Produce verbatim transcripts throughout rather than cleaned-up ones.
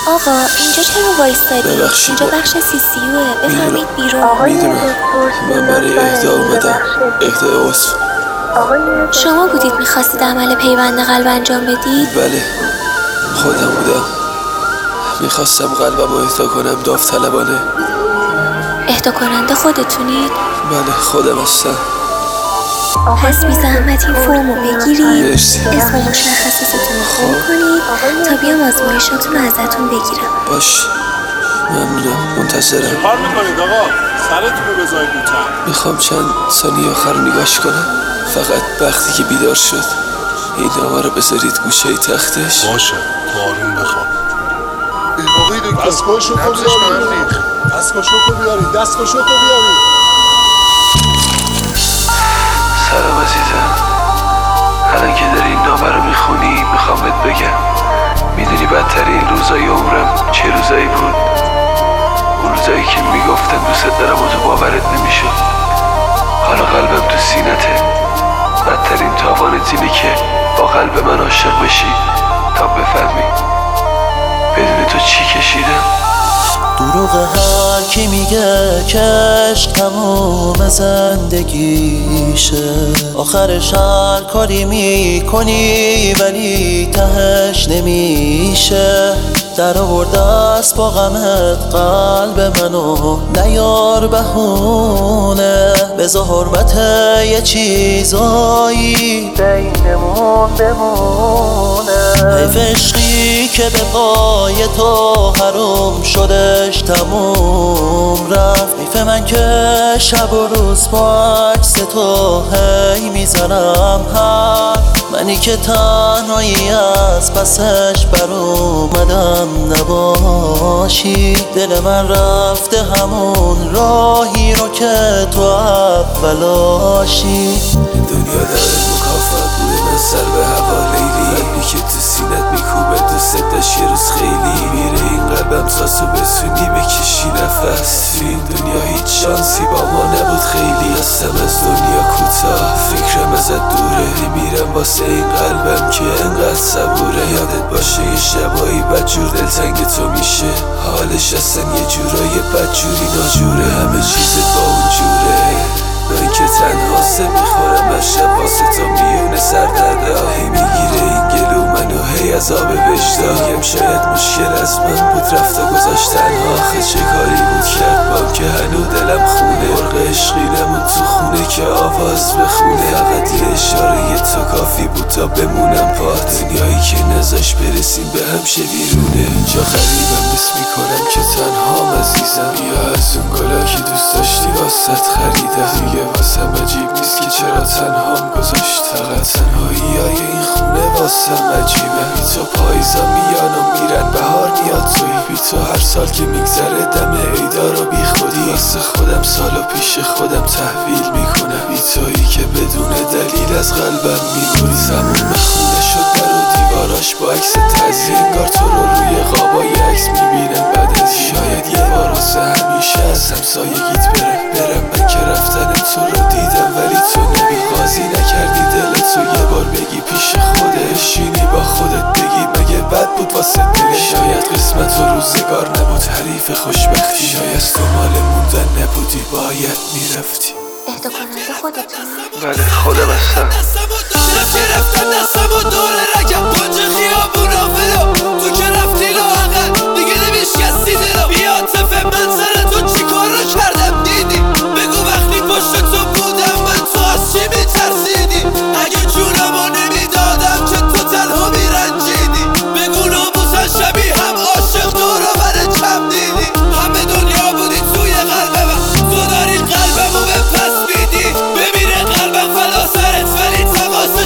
آقا اینجا چرا وایستادی؟ اینجا بخش سی سی اوه، بفهمید بیرون. میدونم من برای اهدا اومدم. اهدا عضو. شما بودید میخواستید عمل پیوند قلب انجام بدید؟ بله خودم بودم. میخواستم قلبم رو اهدا کنم داوطلبانه. اهدا کننده خودتونید؟ بله خودم هستم. پس بی زحمت این فرمو بگیرید، مرسی. اسم و مشخصاتتون رو پر کنید تا بیام آزمایشاتون رو ازتون بگیرم. باش ممنونم. منتظرم. چیکار میکنید آقا؟ سرتون رو بذارید رو تن. میخوام چند ثانیه آخر رو نگاش کنم. فقط وقتی که بیدار شد این نامه رو بذارید گوشه تختش. باشه تو آروم بخواب. آقای دکتر دستگاهشو کو بیارید. دستگاهشو کو بیارید. دستگاهشو کو بیارید. سلام عزیزم. الان که داری این نامه رو میخونی میخوام بهت بگم میدونی بدترین روزای عمرم چه روزایی بود؟ اون روزایی که میگفتم دوست دارم و تو باورت نمیشد. حالا قلبم تو سینته. بدترین تاوانت اینه که با قلب من عاشق بشی تا بفهمی بدون تو چی کشیدم. دروغ هر کی میگه که عشق تموم زندگیشه، آخرش هر کاری میکنی ولی تهش نمیشه. در آورده است با غمت قلب منو نیار بهونه، بذار حرمت یه چیزایی بینمون بمونه. حیف عشقی که به پای تو حروم شدش تموم رفت. حیف من که شب و روز با عکس تو هی میزنم هر منی که تنهایی از پسش بر اومدم نباشی. دل من رفته همون راهی رو که تو اولاشی. دنیا داره مکافات بوده من سر به هوا لیلی، قلبی که تو سینت میکوبه دوست داشت یه روز خیلی میره این قلبم ساسو بسونی بکشی نفس. تو این دنیا هیچ شانسی با ما نبود خیلی، هستم از دنیا کوتاه فکرم ازت دوره. میمیرم واسه این قلبم که انقدر صبوره. یادت باشه یه شبایی بدجور دلتنگ تو میشه، حالش اصلا یه جورای بدجوری ناجوره. همه چیزت با اون جوره، من که تنها سه میخورم از شب واسه تا میونه سردرده آهی میگیره این گلو منو هی از آب وجدان. میگم شاید مشکل از من بود رفت و گذاشت تنها. آخه چه کاری بود کرد بام که هنو دلم خونه. مرغ عشقی نمون تو خونه که آواز بخونه. فقط یه اشاره تو کافی بود تا بمونم پات. دنیایی که نذاش برسیم به هم شه بیرونه. اینجا غریبم بس میکنم که تنهام عزیزم. یا از اون گلا که دوست داشتی واسط خریدم. دیگه واسم عجیب نیست که چرا تنهام گذاشت. فقط تنهایی های این خونه واسم عجیبه. بی تو پاییزا میان و میرن بهار میاد توی. بی تو هر سال که میگذره دم عیدار و بی خودی واسه خودم سال و پیش خودم تحویل میکنم. بی تویی که بدون دلیل از قلبم میبری. زمون خونه شد در و دیواراش با عکس تعزیه. انگار تو رو روی قابای عکس میبینم بعد از شاید یه بار واسه همیشه از همسایگیت برم برم من که رفتن تو رو دیدم ولی تو نمی قاضی نکردی دلت رو یه بار بگی پیش خودت شینی با خودت بگی مگه بد بود واسه دلت. شاید قسمت و روزگار نبود حریف خوشبختی. شاید تو مال موندن نبودی باید میرفتی. اهدا کننده خودتونی؟ بله خودم هستم. رفتن دستم و دوره رکم کنج خیابونا فلو. تو که رفتی لااقل دیگه نمیشکستی دلو. بیاتفه من سر تو چی کار رو کردم دیدی؟ بگو وقتی پشت تو بودم من تو از چی میترسیدی؟ اگه جونمو نمیدادم که تو تنها میرنجیدی. بگو ناموسن شبیه هم عاشق دورو بره کم دیدی. همه دنیا بودی توی قلب من، تو داری قلبمو به پس میدی. ببینه قلبم فلا سرت ولی تماس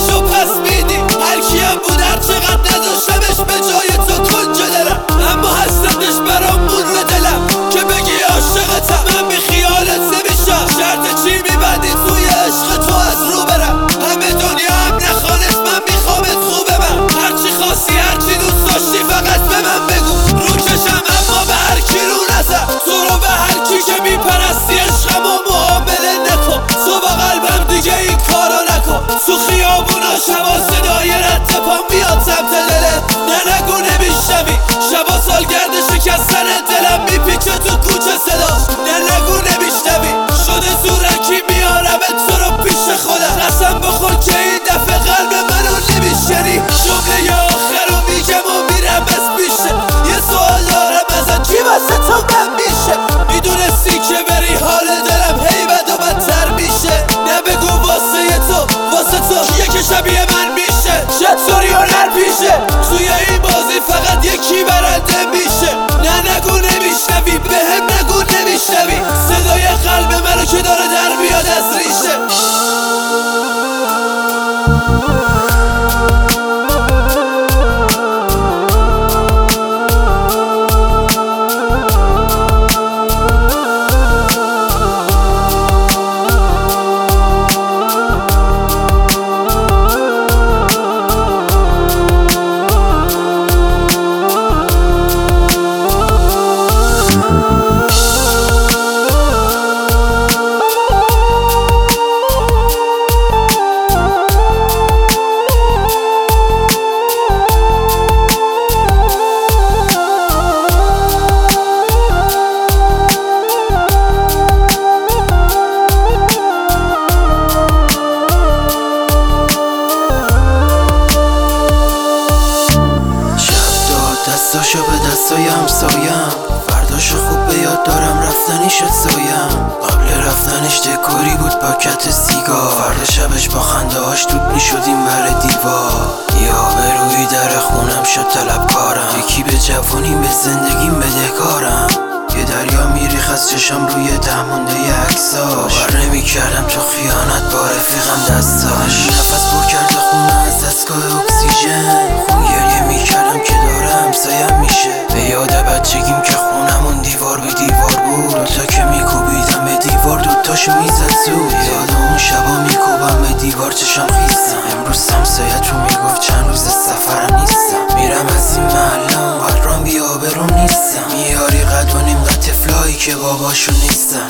پاشو به دستای همسایم، فرداشو خوب به یاد دارم رفتنی شد سایم. قبل رفتنش دکوری بود پاکت سیگار، فردا شبش با خنده هاش دود میشدیم بر دیوار. یا به روی در خونم شد طلبکارم، یکی به جوانیم به زندگیم بدهکارم. یه دریا میریخ از چشم روی ته مونده عکساش، باور نمیکردم تو خیانت با رفیقم دستاش. نفس پر کرده خونه از دستگاه اکسیژن، خون گریه میکردم که داره همسایم میشه. به یاد بچگیم که خونمون دیوار به دیوار بود، دوتا که میکوبیدم به دیوار دوتاشو میزد زود. یاد اون شبا میکوبم به دیوار چشم خیستم، امروز همسایت رو میگفت چند روز سفرم نیستم. میرم از این محلم قدرام بی آبروم نیستم، میاری قد و نیم قد طفلایی که باباشون نیستن.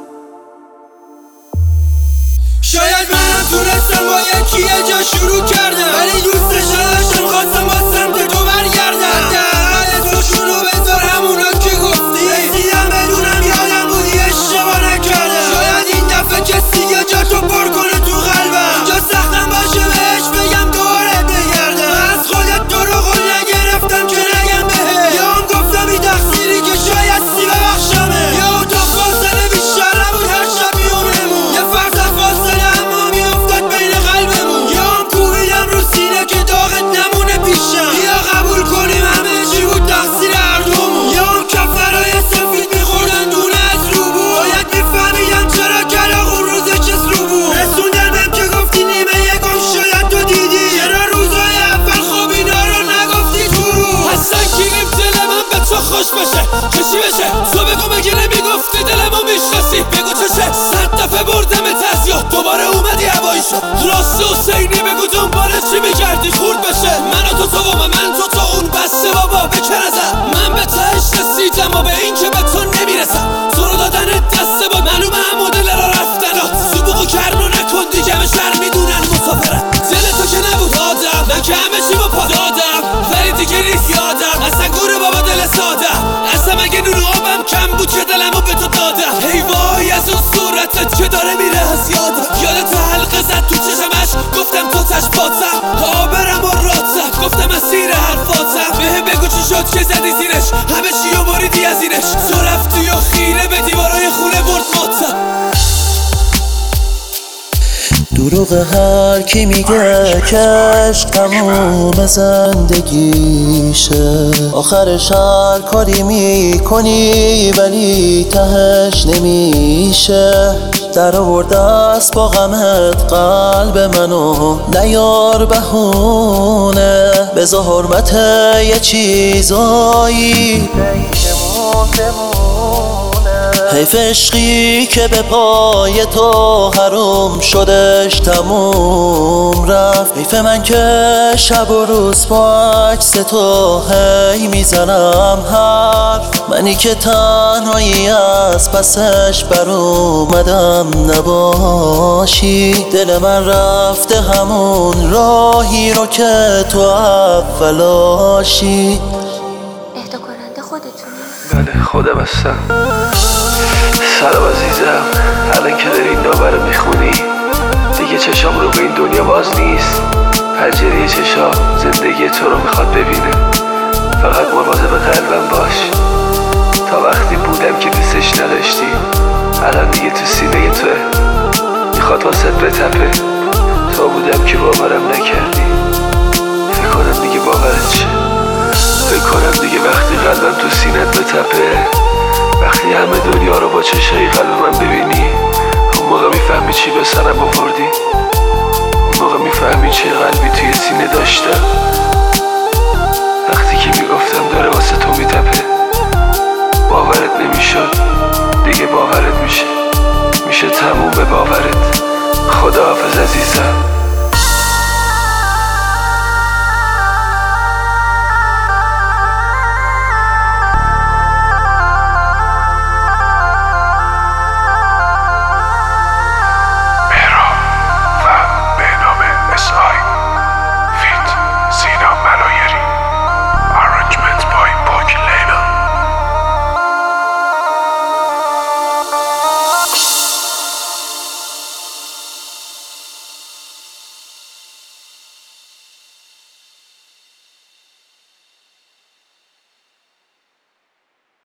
شاید منم تونستم با یکی یه جا شروع کردم، ولی دوستش نداشتم خواستم با سمت تو برگردم. حداقل تو شروع بذار همونا که گفتی، رسیدم بدونم یادم بودی اشتباه نکردم. شاید این دفعه کسی یه جا تو پر کنه تو قلبم، اونجا سختم باشه بهش بگم دورت بگردم. من از خودت تو رو قول نگرفتم که نگم بهت، یا هم گفتم این تقصیری که شاید سی ببخشمه، یا تو فاصله بیشتر نبود هر شب میونمون، یه فرصت فاصله اما میافتاد بین قلبمون. یا هم کوبیدم رو سینه که داغت نمونه پیشم، یا قبول کنیم همه چی بود تقصیر هر دومون، یا هم کفرهای سفید میخوردن دونه از روبو. باید میفهمیدم چرا کلاغون روزه چس رو بود، رسوندنم که گفتی نیمه یکم شاید تو دیدی، چرا روزای اول خوب اینا رو نگفتی تو رو. اصلا گیریم دل من به تو خوش بشه که چی بشه، تو بگو مگه نمیگفتی دلمو میشناسی، بگو چشه. صد دفعه بردم تزیاد دوباره اومدی هوایی شد، راست حسینی بگو دنبال چی میکردی خورد بشه. من و تو تو و من تو تو اون بسته بابا بکر ازم، من به تهش رسیدم و به این که به تو نمیرسم. تو رو دادن دسته با معلومه هم مدل را رفتنات، سبوقو کرنو نکن دیگه به شهر میدونن مسافرم. دل تو که نبود آدم، من که همه چی با پا دادم، ولی دیگه نیست یادم اصلا گوره بابا دل سادم. اصلا مگه نور آبم کم بود که دلمو به تو دادم. ای وای از اون صورتت که داره میره از یادم، یادت حلقه زد تو چشمش گفتم تو تشباتم، آبرم و راتم گفتم اسیر حرفاتم. به بگو چی شد که زدی زیرش، همه چی رو بریدی از اینش، تو رفتی و خیره به دیوارای خونه برد ماتم. دروغ هر کی میگه که عشق تموم زندگیشه، آخرش هر کاری میکنی ولی تهش نمیشه. در آورده است با غمت قلب منو، نیار بهونه بذار حرمت یه چیزایی حیف عشقی که به پای تو حروم شدش تموم رفت. حیف من که شب و روز با عکس تو هی میزنم حرف، منی که تنهایی از پسش بر اومدم نباشی. دل من رفته همون راهی رو که تو اولاشی. اهدا کننده خودتونی؟ بله خودم هستم. سلام عزیزم، الان که داری این نامه رو میخونی دیگه چشام رو به این دنیا باز نیست. پنجره چشام زندگی تو رو میخواد ببینه، فقط مواظب قلبم باش. تا وقتی بودم که دوستش نداشتی، الان دیگه تو سینه توه، میخواد واسط بتپه. تا بودم که باورم نکردی، فکر کنم دیگه باورت شه. فکر کنم دیگه وقتی قلبم تو سینت بتپه، وقتی همه دنیا رو با چشای قلب من ببینی، اون موقع میفهمی چی به سرم آوردی. اون موقع میفهمی چه قلبی توی سینه داشتم. وقتی که میگفتم داره واسه تو میتپه، باورت نمیشد، دیگه باورت میشه. میشه تموم به باورت. خداحافظ عزیزم.